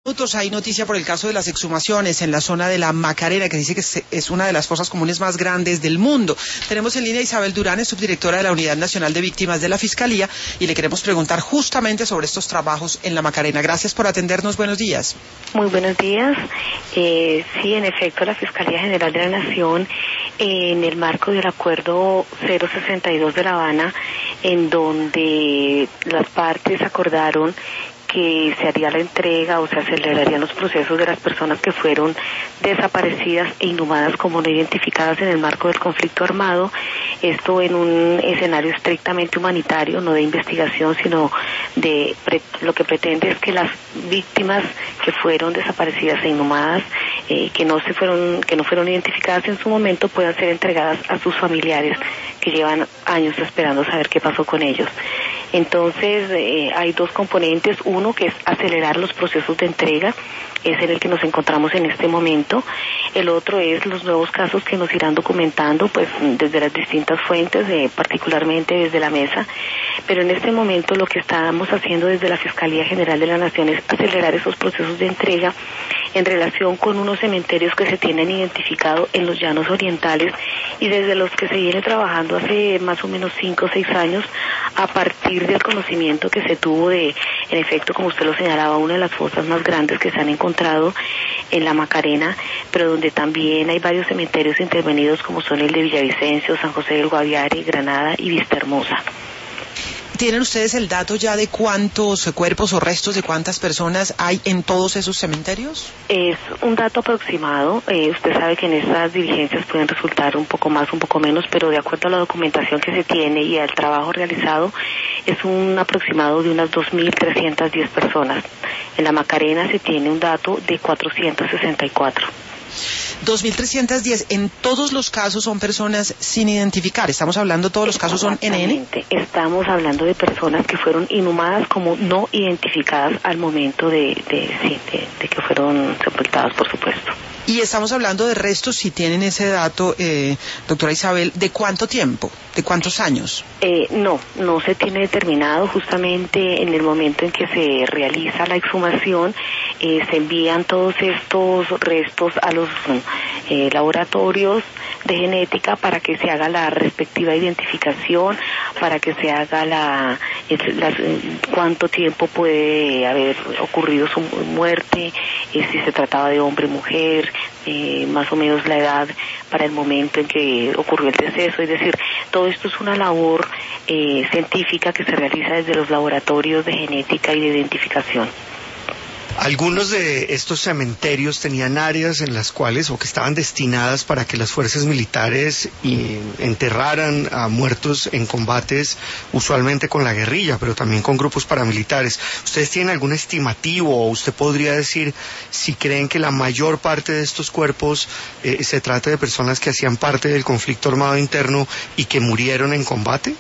Hay noticia por el caso de las exhumaciones en la zona de la Macarena, que dice que es una de las fosas comunes más grandes del mundo. Tenemos en línea a Isabel Durán, es subdirectora de la Unidad Nacional de Víctimas de la Fiscalía, y le queremos preguntar justamente sobre estos trabajos en la Macarena. Gracias por atendernos, buenos días. Muy buenos días. Sí, en efecto, la Fiscalía General de la Nación, en el marco del Acuerdo 062 de La Habana, en donde las partes acordaron que se haría la entrega o se acelerarían los procesos de las personas que fueron desaparecidas e inhumadas como no identificadas en el marco del conflicto armado, esto en un escenario estrictamente humanitario, no de investigación, sino de lo que pretende es que las víctimas que fueron desaparecidas e inhumadas, que no fueron identificadas en su momento, puedan ser entregadas a sus familiares que llevan años esperando saber qué pasó con ellos. Entonces, hay dos componentes. Uno, que es acelerar los procesos de entrega, es en el que nos encontramos en este momento. El otro es los nuevos casos que nos irán documentando, pues, desde las distintas fuentes, particularmente desde la mesa. Pero en este momento lo que estamos haciendo desde la Fiscalía General de la Nación es acelerar esos procesos de entrega en relación con unos cementerios que se tienen identificado en los llanos orientales y desde los que se viene trabajando hace más o menos 5 o 6 años a partir del conocimiento que se tuvo de, en efecto, como usted lo señalaba, una de las fosas más grandes que se han encontrado en la Macarena, pero donde también hay varios cementerios intervenidos como son el de Villavicencio, San José del Guaviare, Granada y Vista Hermosa. ¿Tienen ustedes el dato ya de cuántos cuerpos o restos de cuántas personas hay en todos esos cementerios? Es un dato aproximado. Usted sabe que en estas diligencias pueden resultar un poco más, un poco menos, pero de acuerdo a la documentación que se tiene y al trabajo realizado, es un aproximado de unas 2.310 personas. En la Macarena se tiene un dato de 464. 2.310, en todos los casos son personas sin identificar. Estamos hablando, todos los casos son NN. Estamos hablando de personas que fueron inhumadas como no identificadas al momento de que fueron sepultadas, por supuesto. Y estamos hablando de restos, si tienen ese dato, doctora Isabel, ¿de cuánto tiempo? ¿De cuántos años? No se tiene determinado. Justamente en el momento en que se realiza la exhumación, se envían todos estos restos a los laboratorios de genética para que se haga la respectiva identificación, para que se haga cuánto tiempo puede haber ocurrido su muerte, si se trataba de hombre o mujer, más o menos la edad para el momento en que ocurrió el deceso. Es decir, todo esto es una labor científica que se realiza desde los laboratorios de genética y de identificación. Algunos de estos cementerios tenían áreas en las cuales, o que estaban destinadas para que las fuerzas militares enterraran a muertos en combates, usualmente con la guerrilla, pero también con grupos paramilitares. ¿Ustedes tienen algún estimativo o usted podría decir si creen que la mayor parte de estos cuerpos se trata de personas que hacían parte del conflicto armado interno y que murieron en combate?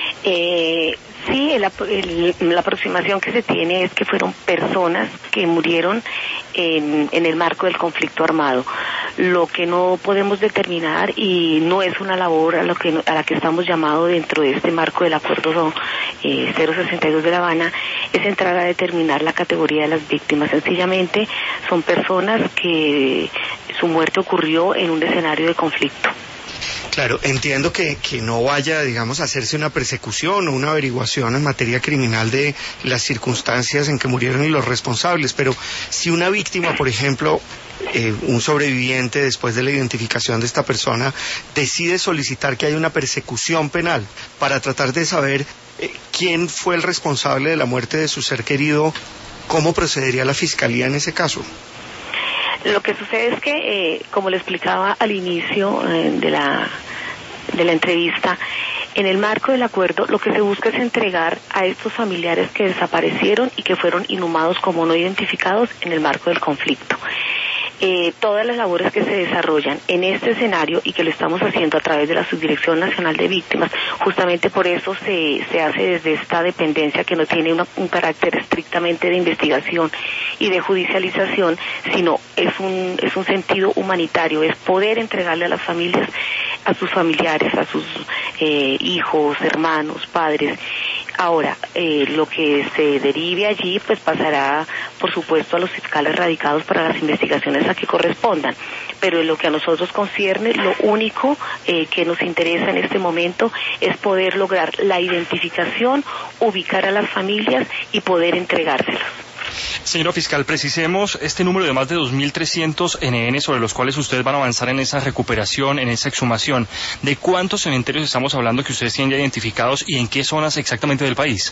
Sí, la aproximación que se tiene es que fueron personas que murieron en el marco del conflicto armado. Lo que no podemos determinar, y no es una labor a la que estamos llamados dentro de este marco del Acuerdo 062 de La Habana, es entrar a determinar la categoría de las víctimas. Sencillamente son personas que su muerte ocurrió en un escenario de conflicto. Claro, entiendo que no vaya, digamos, a hacerse una persecución o una averiguación en materia criminal de las circunstancias en que murieron y los responsables, pero si una víctima, por ejemplo, un sobreviviente después de la identificación de esta persona, decide solicitar que haya una persecución penal para tratar de saber quién fue el responsable de la muerte de su ser querido, ¿cómo procedería la Fiscalía en ese caso? Lo que sucede es que, como le explicaba al inicio de la entrevista, en el marco del acuerdo lo que se busca es entregar a estos familiares que desaparecieron y que fueron inhumados como no identificados en el marco del conflicto. Todas las labores que se desarrollan en este escenario y que lo estamos haciendo a través de la Subdirección Nacional de Víctimas, justamente por eso se hace desde esta dependencia que no tiene un carácter estrictamente de investigación y de judicialización, sino es un sentido humanitario, es poder entregarle a las familias, a sus familiares, a sus hijos, hermanos, padres, Ahora, lo que se derive allí, pues pasará, por supuesto, a los fiscales radicados para las investigaciones a que correspondan. Pero en lo que a nosotros concierne, lo único que nos interesa en este momento es poder lograr la identificación, ubicar a las familias y poder entregárselos. Señora fiscal, precisemos este número de más de 2.300 NN sobre los cuales ustedes van a avanzar en esa recuperación, en esa exhumación. ¿De cuántos cementerios estamos hablando que ustedes tienen ya identificados y en qué zonas exactamente del país?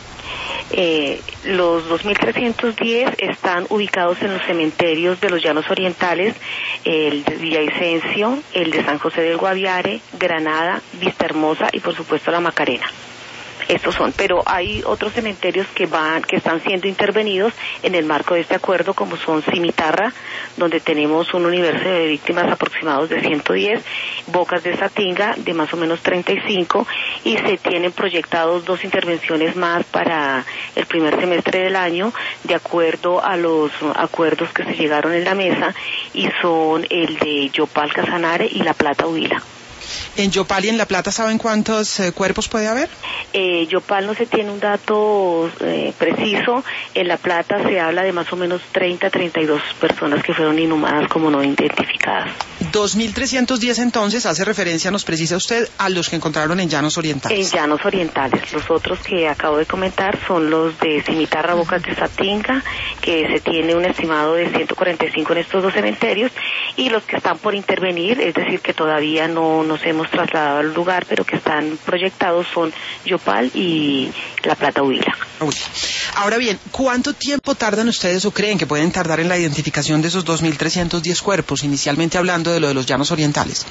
Los 2.310 están ubicados en los cementerios de los Llanos Orientales, el de Villavicencio, el de San José del Guaviare, Granada, Vistahermosa y por supuesto La Macarena. Estos son, pero hay otros cementerios que están siendo intervenidos en el marco de este acuerdo, como son Cimitarra, donde tenemos un universo de víctimas aproximados de 110, Bocas de Satinga de más o menos 35, y se tienen proyectados 2 intervenciones más para el primer semestre del año, de acuerdo a los acuerdos que se llegaron en la mesa, y son el de Yopal, Casanare y La Plata, Huila. En Yopal y en La Plata, ¿saben cuántos cuerpos puede haber? Yopal no se tiene un dato preciso. En La Plata se habla de más o menos 32 personas que fueron inhumadas como no identificadas. 2.310 entonces, hace referencia, nos precisa usted, a los que encontraron en Llanos Orientales. En Llanos Orientales. Los otros que acabo de comentar son los de Cimitarra, Bocas de Satinga, que se tiene un estimado de 145 en estos 2 cementerios, y los que están por intervenir, es decir, que todavía no nos hemos trasladado al lugar, pero que están proyectados, son Yopal y La Plata, Huila. Ahora bien, ¿cuánto tiempo tardan ustedes o creen que pueden tardar en la identificación de esos 2.310 cuerpos, inicialmente hablando de lo de los Llanos Orientales?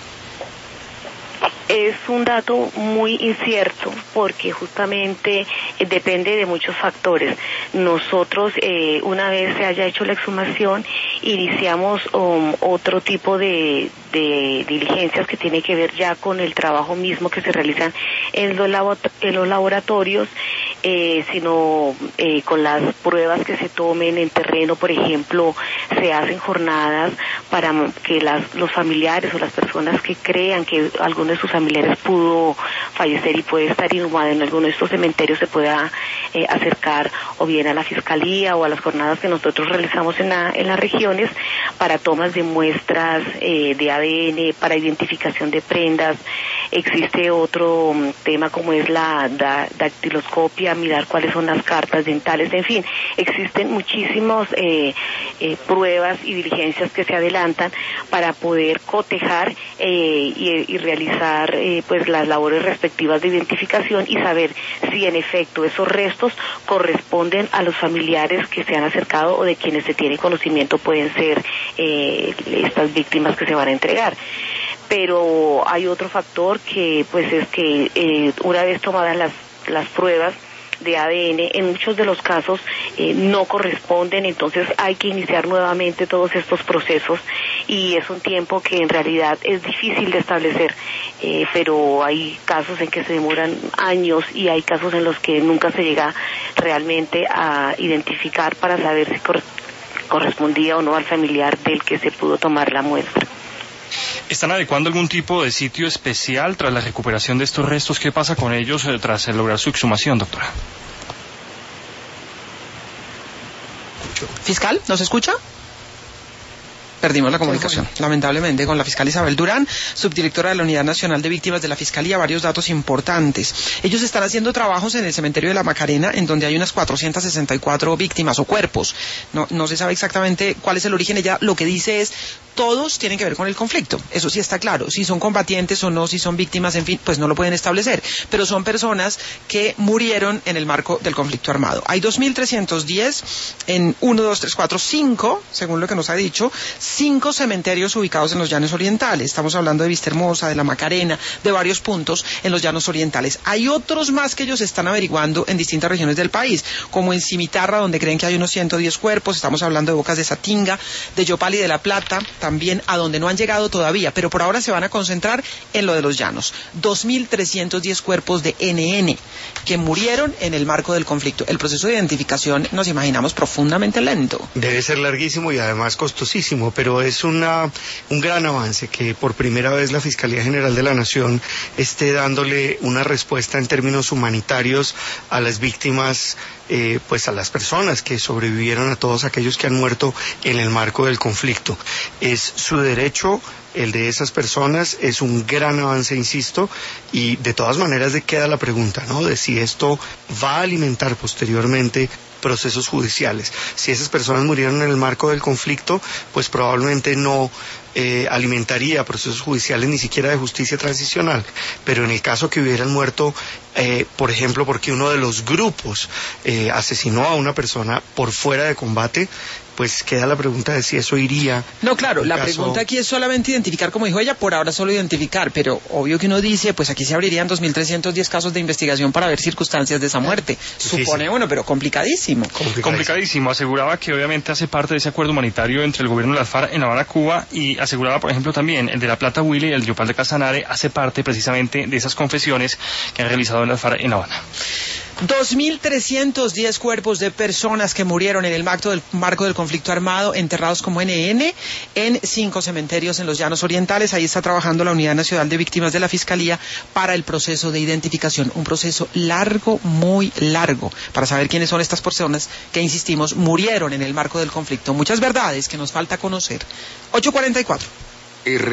Es un dato muy incierto porque justamente depende de muchos factores. Nosotros, una vez se haya hecho la exhumación, iniciamos otro tipo de diligencias que tiene que ver ya con el trabajo mismo que se realizan en los laboratorios, sino con las pruebas que se tomen en terreno. Por ejemplo, se hacen jornadas para que los familiares o las personas que crean que alguno de sus familiares pudo fallecer y puede estar inhumado en alguno de estos cementerios se pueda acercar o bien a la fiscalía o a las jornadas que nosotros realizamos en las regiones para tomas de muestras de ADN, para identificación de prendas. Existe otro tema como es la dactiloscopia, mirar cuáles son las cartas dentales, en fin, existen muchísimas pruebas y diligencias que se adelantan para poder cotejar y realizar pues las labores respectivas de identificación y saber si en efecto esos restos corresponden a los familiares que se han acercado o de quienes se tiene conocimiento pueden ser estas víctimas que se van a entregar. Pero hay otro factor que pues es que una vez tomadas las pruebas de ADN, en muchos de los casos no corresponden, entonces hay que iniciar nuevamente todos estos procesos y es un tiempo que en realidad es difícil de establecer, pero hay casos en que se demoran años y hay casos en los que nunca se llega realmente a identificar para saber si correspondía o no al familiar del que se pudo tomar la muestra. ¿Están adecuando algún tipo de sitio especial tras la recuperación de estos restos? ¿Qué pasa con ellos tras lograr su exhumación, doctora? ¿Fiscal? ¿Nos escucha? Perdimos la comunicación, lamentablemente, con la fiscal Isabel Durán, subdirectora de la Unidad Nacional de Víctimas de la Fiscalía. Varios datos importantes. Ellos están haciendo trabajos en el cementerio de La Macarena, en donde hay unas 464 víctimas o cuerpos. No se sabe exactamente cuál es el origen. Ella lo que dice es, todos tienen que ver con el conflicto. Eso sí está claro. Si son combatientes o no, si son víctimas, en fin, pues no lo pueden establecer. Pero son personas que murieron en el marco del conflicto armado. Hay 2.310 en 1, 2, 3, 4, 5, según lo que nos ha dicho, 5 cementerios ubicados en los Llanos Orientales. Estamos hablando de Vistahermosa, de La Macarena, de varios puntos en los Llanos Orientales. Hay otros más que ellos están averiguando en distintas regiones del país, como en Cimitarra, donde creen que hay unos 110 cuerpos. Estamos hablando de Bocas de Satinga, de Yopal y de La Plata, también a donde no han llegado todavía, pero por ahora se van a concentrar en lo de los Llanos. 2.310 cuerpos de NN que murieron en el marco del conflicto. El proceso de identificación, nos imaginamos, profundamente lento. Debe ser larguísimo y además costosísimo, pero es un gran avance que por primera vez la Fiscalía General de la Nación esté dándole una respuesta en términos humanitarios a las víctimas, pues a las personas que sobrevivieron, a todos aquellos que han muerto en el marco del conflicto. Es su derecho, el de esas personas, es un gran avance, insisto, y de todas maneras queda la pregunta, ¿no?, de si esto va a alimentar posteriormente procesos judiciales. Si esas personas murieron en el marco del conflicto, pues probablemente no alimentaría procesos judiciales ni siquiera de justicia transicional, pero en el caso que hubieran muerto, por ejemplo, porque uno de los grupos asesinó a una persona por fuera de combate, pues queda la pregunta de si eso iría. No, claro, la pregunta aquí es solamente identificar, como dijo ella, por ahora solo identificar, pero obvio que uno dice, pues aquí se abrirían 2.310 casos de investigación para ver circunstancias de esa muerte. Supone, bueno, pero complicadísimo. Complicadísimo. Aseguraba que obviamente hace parte de ese acuerdo humanitario entre el gobierno de las FARC en La Habana, Cuba, y aseguraba, por ejemplo, también el de La Plata, Huila, y el de Yopal de Casanare hace parte precisamente de esas confesiones que han realizado en las FARC en La Habana. 2.310 cuerpos de personas que murieron en el marco del conflicto armado, enterrados como NN, en 5 cementerios en los Llanos Orientales. Ahí está trabajando la Unidad Nacional de Víctimas de la Fiscalía para el proceso de identificación. Un proceso largo, muy largo, para saber quiénes son estas personas que, insistimos, murieron en el marco del conflicto. Muchas verdades que nos falta conocer. 8:44.